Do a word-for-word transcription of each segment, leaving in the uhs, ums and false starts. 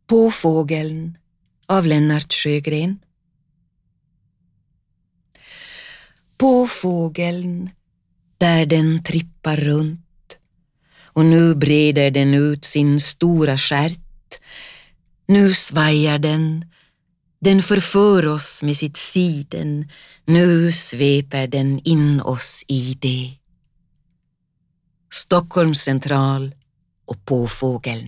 Påfågeln av Lennart Sjögren. Påfågeln där den trippar runt, och nu breder den ut sin stora stjärt. Nu svajar den, den förför oss med sitt siden, nu sveper den in oss i det. Stockholms central och Påfågeln.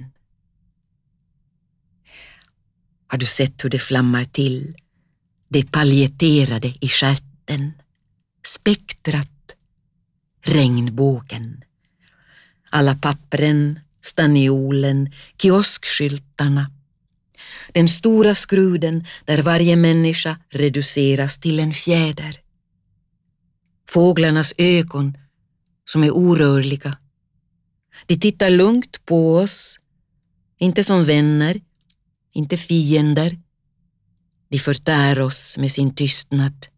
Har du sett hur det flammar till? Det paljetterade i stjärten, spektrat, regnbågen. Alla pappren, staniolen, kioskskyltarna. Den stora skruden där varje människa reduceras till en fjäder. Fåglarnas ögon som är orörliga. De tittar lugnt på oss, inte som vänner, inte fiender. De förtär oss med sin tystnad.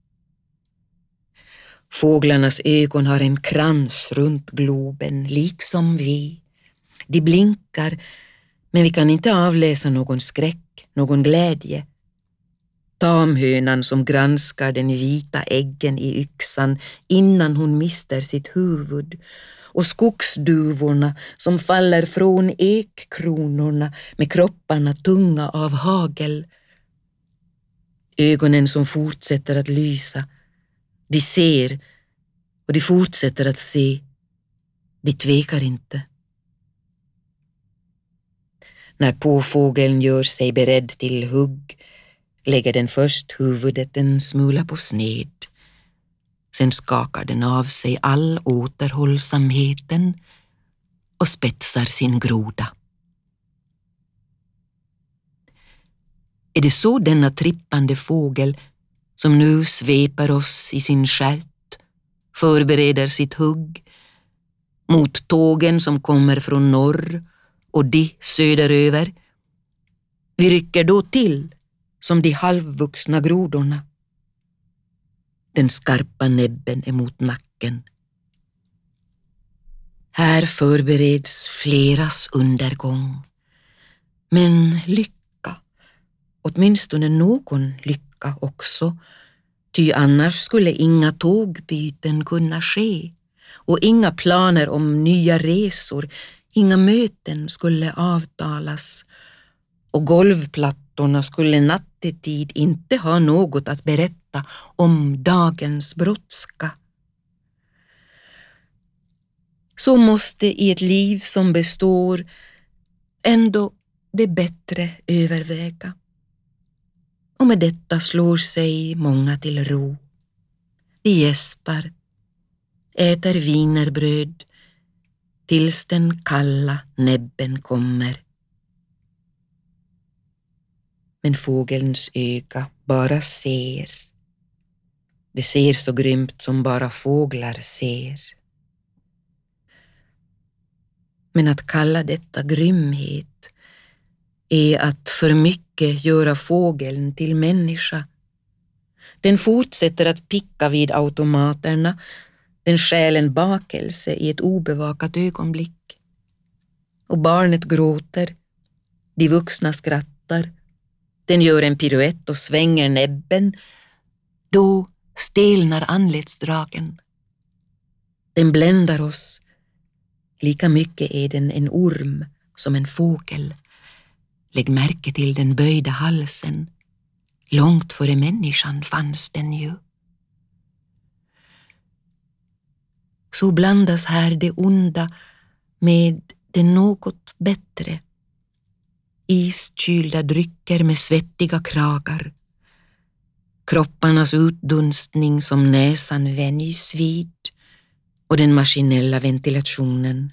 Fåglarnas ögon har en krans runt globen, liksom vi. De blinkar, men vi kan inte avläsa någon skräck, någon glädje. Tamhönan som granskar den vita äggen i yxan innan hon mister sitt huvud, och skogsduvorna som faller från ekkronorna med kropparna tunga av hagel. Ögonen som fortsätter att lysa. De ser och de fortsätter att se. De tvekar inte. När påfågeln gör sig beredd till hugg lägger den först huvudet en smula på sned. Sen skakar den av sig all återhållsamheten och spetsar sin groda. Är det så denna trippande fågel som nu sveper oss i sin stjärt förbereder sitt hugg mot tågen som kommer från norr och de söderöver? Vi rycker då till som de halvvuxna grodorna. Den skarpa näbben emot nacken. Här förbereds fleras undergång. Men lycka, åtminstone någon lycka också, ty annars skulle inga tågbyten kunna ske och inga planer om nya resor, inga möten skulle avtalas, och golvplattorna skulle nattetid inte ha något att berätta om dagens brådska. Så måste i ett liv som består ändå det bättre överväga. Och med detta slår sig många till ro. De gäspar, äter wienerbröd tills den kalla näbben kommer. Men fågelns öga bara ser. Det ser så grymt som bara fåglar ser. Men att kalla detta grymhet är att för mycket göra fågeln till människa. Den fortsätter att picka vid automaterna, den stjäl en bakelse i ett obevakat ögonblick. Och barnet gråter, de vuxna skrattar, den gör en piruett och svänger näbben, då stelnar anletsdragen. Den bländar oss, lika mycket är den en orm som en fågel. Lägg märke till den böjda halsen. Långt före människan fanns den ju. Så blandas här det onda med det något bättre. Iskylda drycker med svettiga kragar. Kropparnas utdunstning som näsan vänjs vid och den maskinella ventilationen.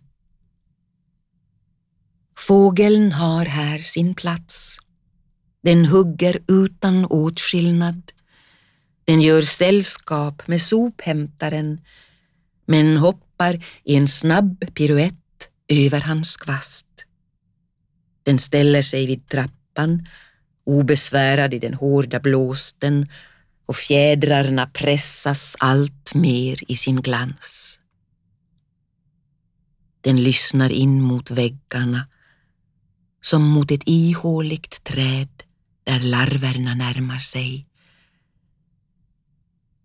Fågeln har här sin plats. Den hugger utan åtskillnad. Den gör sällskap med sophämtaren, men hoppar i en snabb piruett över hans kvast. Den ställer sig vid trappan, obesvärad i den hårda blåsten, och fjädrarna pressas allt mer i sin glans. Den lyssnar in mot väggarna som mot ett ihåligt träd där larverna närmar sig.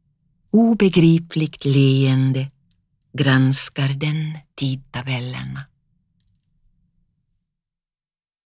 Obegripligt leende granskar den tidtabellerna.